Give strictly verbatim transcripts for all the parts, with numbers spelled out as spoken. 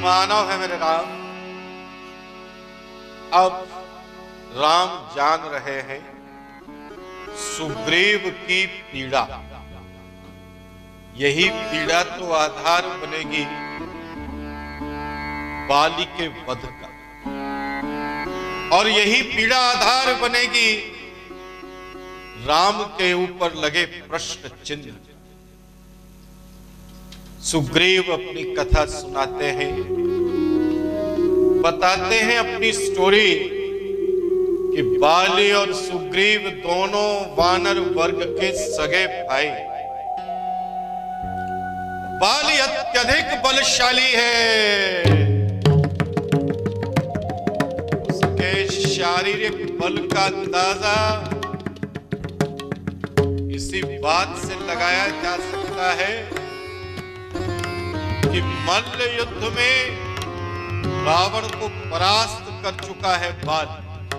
मानव है मेरे राम। अब राम जान रहे हैं सुग्रीव की पीड़ा। यही पीड़ा तो आधार बनेगी बाली के वध का, और यही पीड़ा आधार बनेगी राम के ऊपर लगे प्रश्न चिन्ह। सुग्रीव अपनी कथा सुनाते हैं, बताते हैं अपनी स्टोरी कि बाली और सुग्रीव दोनों वानर वर्ग के सगे भाई। बाली अत्यधिक बलशाली है, उसके शारीरिक बल का अंदाजा इसी बात से लगाया जा सकता है कि मल्ल युद्ध में रावण को परास्त कर चुका है बाली।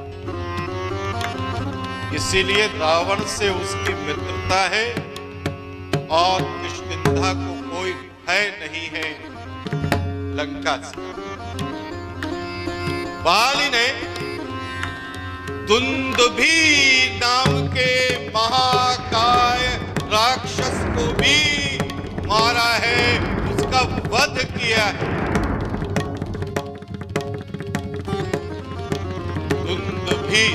इसीलिए रावण से उसकी मित्रता है और किष्किंधा को कोई भय नहीं है लंका से। बाली ने दुंदुभी नाम के महाकाय राक्षस को भी मारा है, उसका वध किया है। दुंदुभी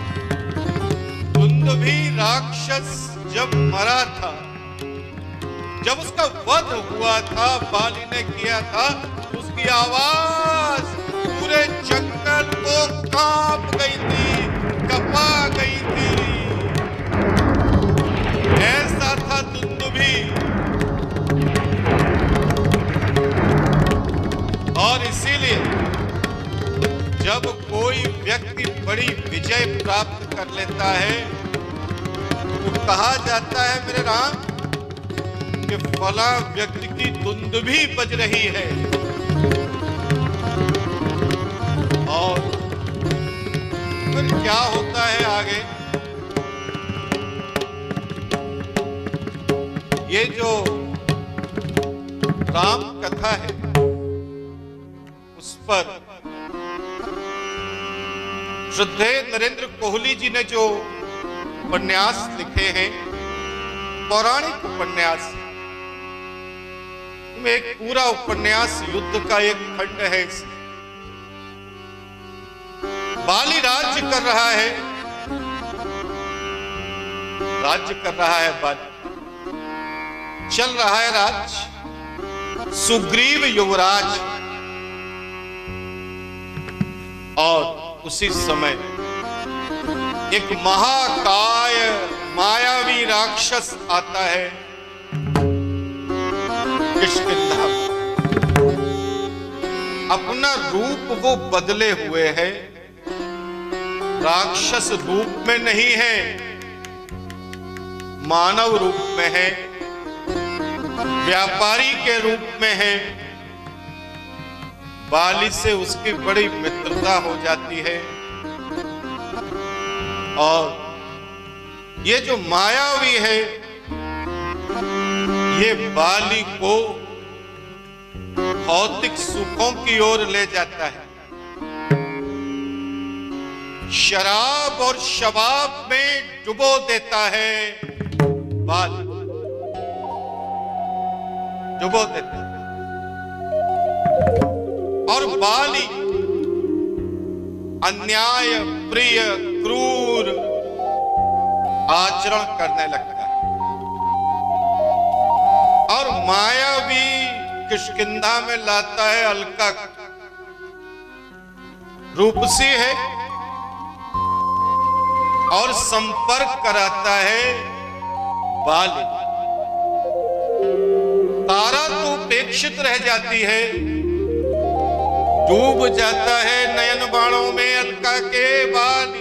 दुंदुभी राक्षस जब मरा था, जब उसका वध हुआ था, बाली ने किया था, उसकी आवाज पूरे जंगल को कांप गई थी, कपा गई थी। ऐसा था दुंदुभी। और इसीलिए जब कोई व्यक्ति बड़ी विजय प्राप्त कर लेता है तो कहा जाता है मेरे राम कि फला व्यक्ति की दुंदुभी बज रही है। और फिर क्या होता है आगे, ये जो राम कथा है उस पर श्रद्धेय नरेंद्र कोहली जी ने जो उपन्यास लिखे हैं, पौराणिक उपन्यास, में एक पूरा उपन्यास युद्ध का एक खंड है। बाली राज्य कर रहा है, राज्य कर रहा है बाली, चल रहा है राज्य। सुग्रीव युवराज, और उसी समय एक महाकाय मायावी राक्षस आता है किष्किंधा। अपना रूप वो बदले हुए है, राक्षस रूप में नहीं है, मानव रूप में है, व्यापारी के रूप में है। बाली से उसकी बड़ी मित्रता हो जाती है, और ये जो मायावी है ये बाली को भौतिक सुखों की ओर ले जाता है। शराब और शबाब में डुबो देता है बाली, डुबो देता है। और बाली अन्याय प्रिय क्रूर आचरण करने लगता है, और मायावी किष्किंधा में लाता है अलका। रूपसी है और संपर्क कराता है बाली। तारा तो उपेक्षित रह जाती है, डूब जाता है नयन बाणों में अलका के बाली।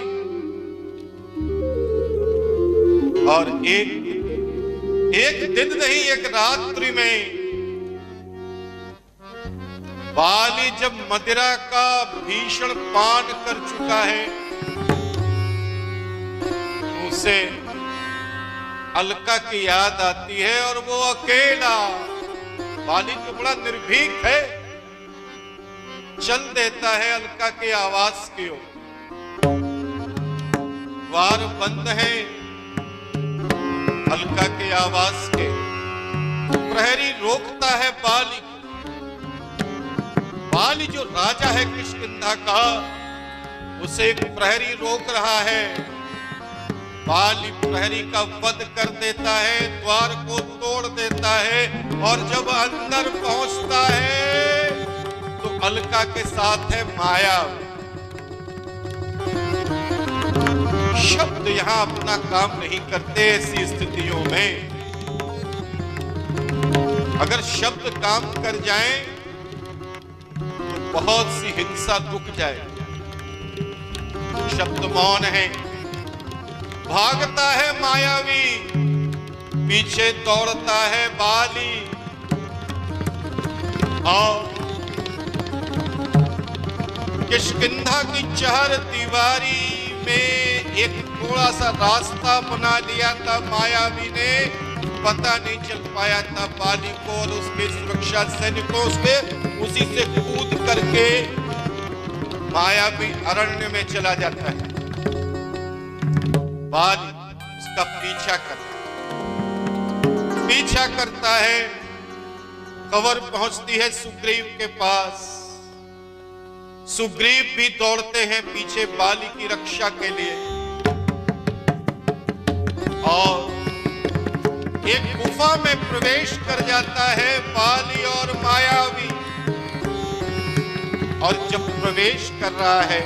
और एक एक दिन नहीं, एक रात्रि में बाली जब मदिरा का भीषण पान कर चुका है, उसे अलका की याद आती है, और वो अकेला, बाली तो बड़ा निर्भीक है, चल देता है अलका के आवास की ओर। द्वार बंद है अलका के आवास के। प्रहरी रोकता है बाली। बाली जो राजा है किष्किंधा का, उसे एक प्रहरी रोक रहा है। बाली प्रहरी का वध कर देता है, द्वार को तोड़ देता है और जब अंदर पहुंचता है तो अलका के साथ है माया। शब्द यहां अपना काम नहीं करते ऐसी स्थितियों में। अगर शब्द काम कर जाएं तो बहुत सी हिंसा रुक जाए। शब्द मौन है। भागता है मायावी, पीछे दौड़ता है बाली और किष्किंधा की चहर दीवारी में एक थोड़ा सा रास्ता बना लिया था मायावी ने। पता नहीं चल पाया था बाली को और उसके सुरक्षा सैनिकों से। उसी से कूद करके मायावी अरण्य में चला जाता है। बाली उसका पीछा करता है, पीछा करता है। खबर पहुंचती है सुग्रीव के पास। सुग्रीव भी दौड़ते हैं पीछे बाली की रक्षा के लिए और एक गुफा में प्रवेश कर जाता है बाली और मायावी। और जब प्रवेश कर रहा है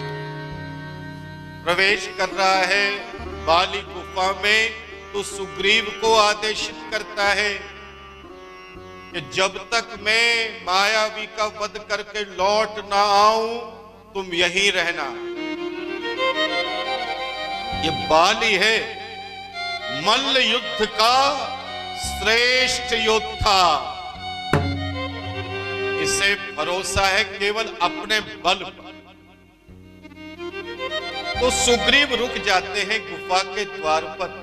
प्रवेश कर रहा है बाली गुफा में, तो सुग्रीव को आदेशित करता है कि जब तक मैं मायावी का वध करके लौट ना आऊं तुम यहीं रहना। ये बाली है मल्ल युद्ध का श्रेष्ठ योद्धा। इसे भरोसा है केवल अपने बल पर। तो सुग्रीव रुक जाते हैं गुफा के द्वार पर।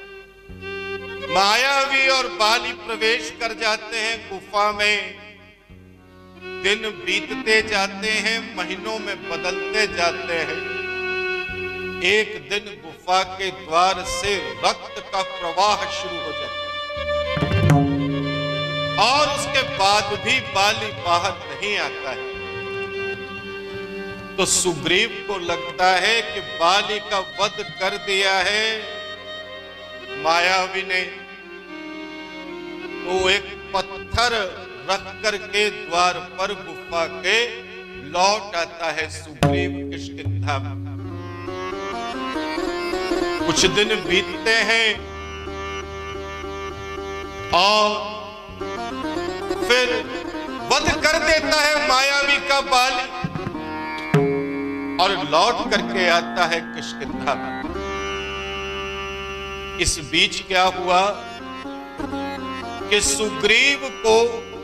मायावी और बाली प्रवेश कर जाते हैं गुफा में। दिन बीतते जाते हैं, महीनों में बदलते जाते हैं। एक दिन गुफा के द्वार से रक्त का प्रवाह शुरू हो जाता है और उसके बाद भी बाली बाहर नहीं आता है। तो सुग्रीव को लगता है कि बाली का वध कर दिया है मायावी ने। तो एक पत्थर रख करके द्वार पर गुफा के लौट आता है सुग्रीव किष्किंधा। कुछ दिन बीतते हैं और फिर वध कर देता है मायावी का बाली और लौट करके आता है किष्किंधा। इस बीच क्या हुआ कि सुग्रीव को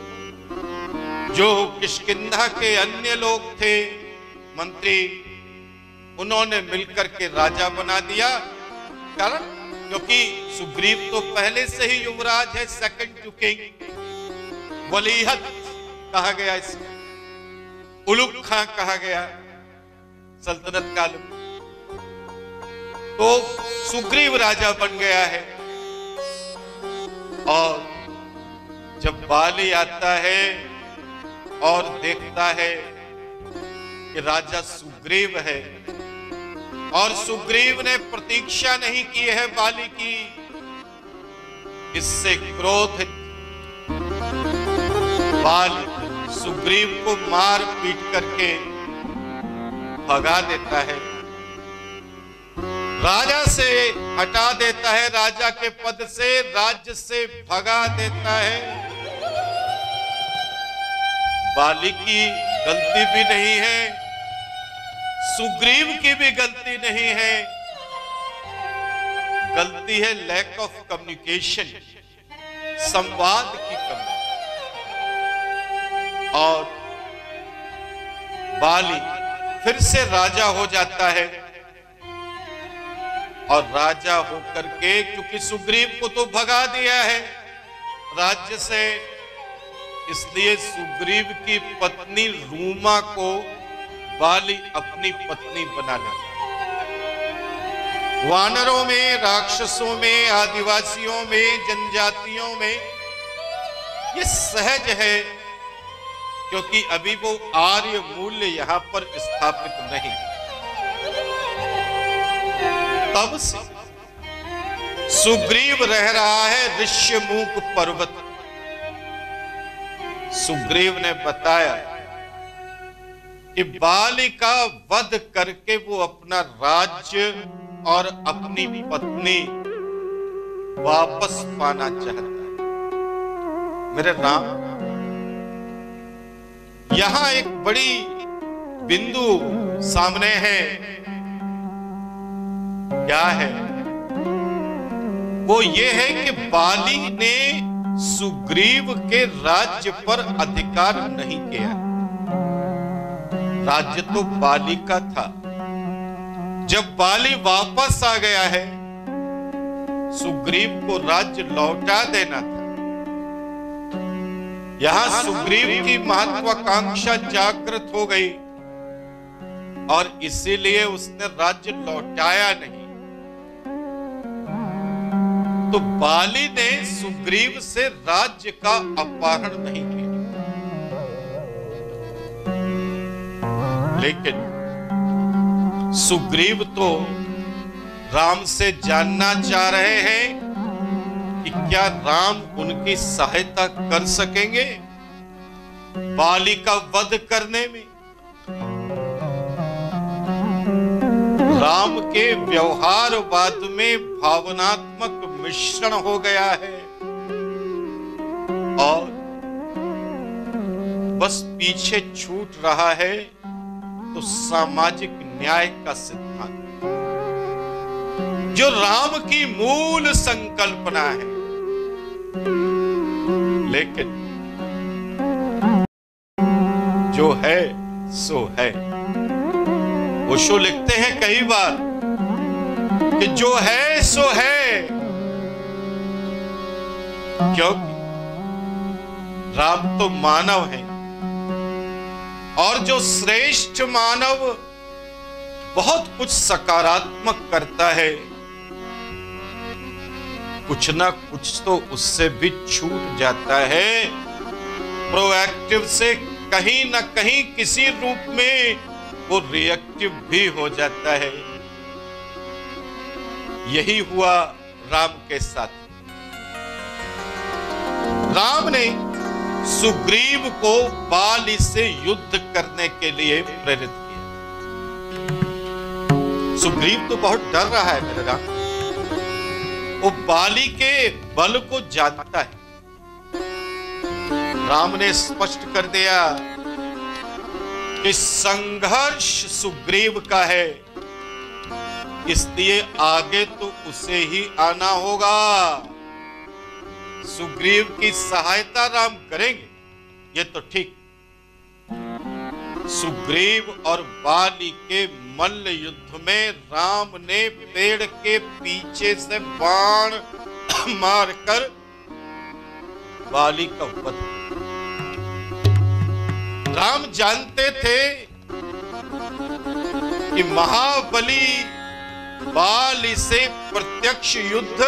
जो किष्किंधा के अन्य लोग थे मंत्री, उन्होंने मिलकर के राजा बना दिया। कारण क्योंकि सुग्रीव तो पहले से ही युवराज है, सेकंड टू किंग। वलीहत कहा गया इसको, उलुग खां कहा गया सल्तनत काल में। तो सुग्रीव राजा बन गया है। और जब बाली आता है और देखता है कि राजा सुग्रीव है और सुग्रीव ने प्रतीक्षा नहीं की है बाली की, इससे क्रोधित बाली सुग्रीव को मार पीट करके भगा देता है, राजा से हटा देता है, राजा के पद से राज्य से भगा देता है। बाली की गलती भी नहीं है, सुग्रीव की भी गलती नहीं है, गलती है लैक ऑफ कम्युनिकेशन, संवाद की कमी। और बाली फिर से राजा हो जाता है और राजा होकर के, क्योंकि सुग्रीव को तो भगा दिया है राज्य से, इसलिए सुग्रीव की पत्नी रूमा को बाली अपनी पत्नी बना लेता। वानरों में, राक्षसों में, आदिवासियों में, जनजातियों में ये सहज है, क्योंकि अभी वो आर्य मूल्य यहां पर स्थापित नहीं। तब से सुग्रीव रह रहा है ऋष्यमूक पर्वत। सुग्रीव ने बताया कि बाली का वध करके वो अपना राज्य और अपनी पत्नी वापस पाना चाहता है। मेरे राम, यहां एक बड़ी बिंदु सामने है। क्या है वो? ये है कि बाली ने सुग्रीव के राज्य पर अधिकार नहीं किया। राज्य तो बाली का था। जब बाली वापस आ गया है, सुग्रीव को राज्य लौटा देना था। यहां सुग्रीव की महत्वाकांक्षा जागृत हो गई और इसीलिए उसने राज्य लौटाया नहीं। तो बाली ने सुग्रीव से राज्य का अपहरण नहीं किया, लेकिन सुग्रीव तो राम से जानना चाह रहे हैं कि क्या राम उनकी सहायता कर सकेंगे बाली का वध करने में। राम के व्यवहारवाद में भावनात्मक मिश्रण हो गया है और बस पीछे छूट रहा है तो सामाजिक न्याय का सिद्धांत, जो राम की मूल संकल्पना है। लेकिन जो है सो है। ओशो लिखते हैं कई बार कि जो है सो है, क्योंकि राम तो मानव है और जो श्रेष्ठ मानव बहुत कुछ सकारात्मक करता है, कुछ ना कुछ तो उससे भी छूट जाता है। प्रोएक्टिव से कहीं ना कहीं किसी रूप में वो रिएक्टिव भी हो जाता है। यही हुआ राम के साथ। राम ने सुग्रीव को बाली से युद्ध करने के लिए प्रेरित किया। सुग्रीव तो बहुत डर रहा है मेरे राम, वो बाली के बल को जानता है। राम ने स्पष्ट कर दिया कि संघर्ष सुग्रीव का है, इसलिए आगे तो उसे ही आना होगा। सुग्रीव की सहायता राम करेंगे, ये तो ठीक। सुग्रीव और बाली के मल्ल युद्ध में राम ने पेड़ के पीछे से बाण मारकर बाली का वध। राम जानते थे कि महाबली बाली से प्रत्यक्ष युद्ध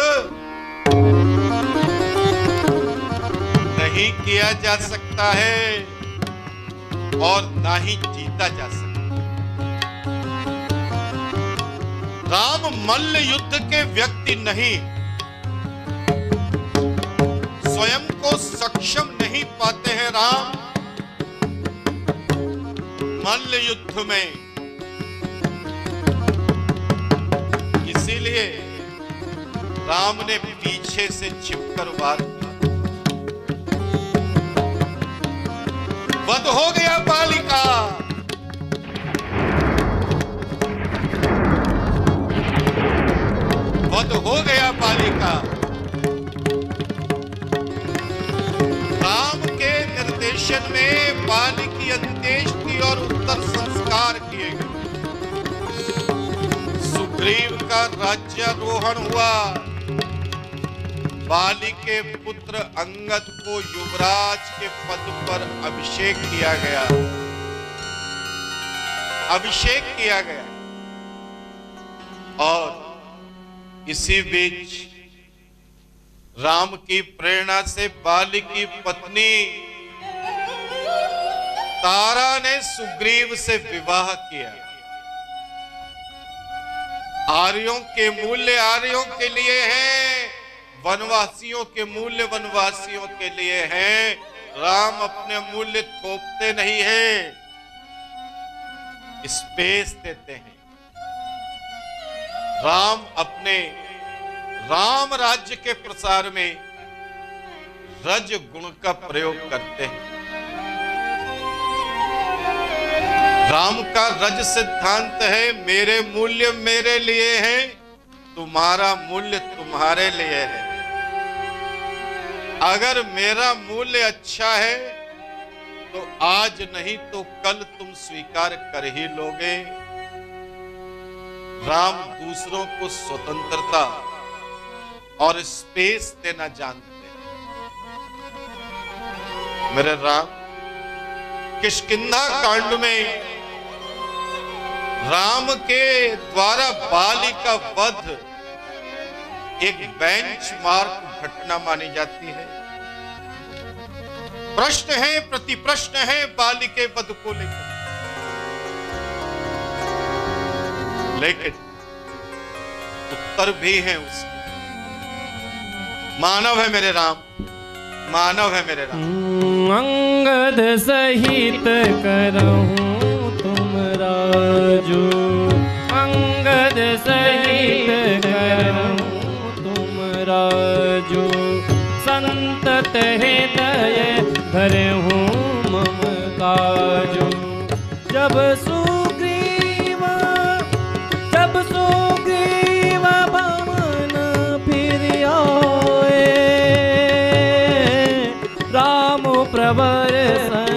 नहीं किया जा सकता है और ना ही जीता जा सकता। राम मल्ल युद्ध के व्यक्ति नहीं, स्वयं को सक्षम नहीं पाते हैं राम मल्ल युद्ध में। इसीलिए राम ने पीछे से छिपकर वार किया। वध हो गया बाली का। वध हो गया बाली का। राम के निर्देशन में बाली की अंत्येष्टि और उत्तर संस्कार किए गए। सुग्रीव का राज्यारोहण हुआ। बाली के पुत्र अंगद को युवराज के पद पर अभिषेक किया गया, अभिषेक किया गया। और इसी बीच राम की प्रेरणा से बाली की पत्नी तारा ने सुग्रीव से विवाह किया। आर्यों के मूल्य आर्यों के लिए हैं, वनवासियों के मूल्य वनवासियों के लिए हैं। राम अपने मूल्य थोपते नहीं है, स्पेस देते हैं। राम अपने राम राज्य के प्रसार में रज गुण का प्रयोग करते हैं। राम का रज सिद्धांत है, मेरे मूल्य मेरे लिए हैं, तुम्हारा मूल्य तुम्हारे लिए है। अगर मेरा मूल्य अच्छा है तो आज नहीं तो कल तुम स्वीकार कर ही लोगे। राम दूसरों को स्वतंत्रता और स्पेस देना जानते हैं। मेरे राम किष्किंधा कांड में राम के द्वारा बाली का वध एक बेंचमार्क घटना मानी जाती है। प्रश्न है, प्रति प्रश्न है बाली के वध को लेकर, लेकिन उत्तर भी है उसके। मानव है मेरे राम, मानव है मेरे राम। अंगद सहित करहूं तुम राजू, अंगद सहित करहूं तुम राजू। संतत हृदय धरहूं मम काजू। जब सुग्रीवा जब सुग्रीवा भवन फिर आए, राम प्रवर